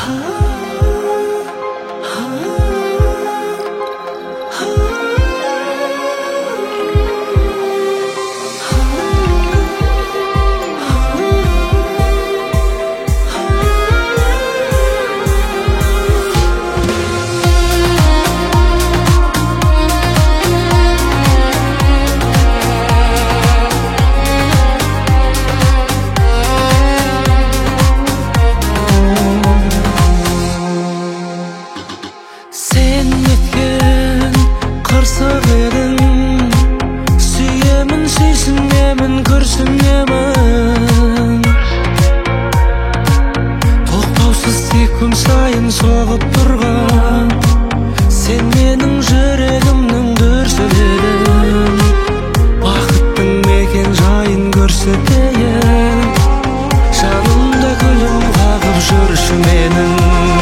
Күн сайын соғып тұрған сен менің жүрегімнің дүрсілін, бақыттың мекен жайын көрсетейін, жанымда гүлім қағып жүрші менің.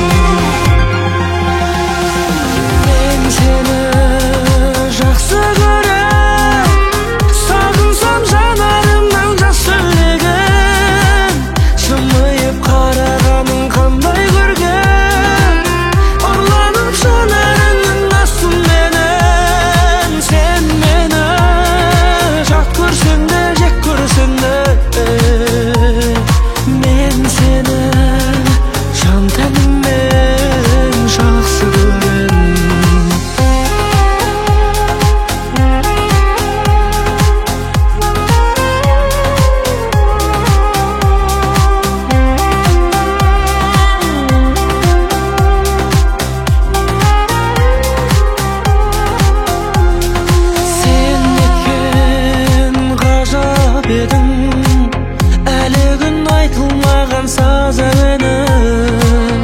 Мен сені жақсы көрем, сағынсам жанарымнан жас сөйлеген, жымиып қарағаның қандай әлі күн айтылмаған саз әуенің,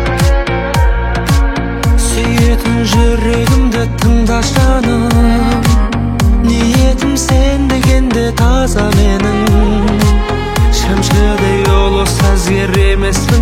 сүйетін жүрегімді тыңда жаным, ниетім сен дегенде таза менің, шәмшідей ұлы сазгер емеспін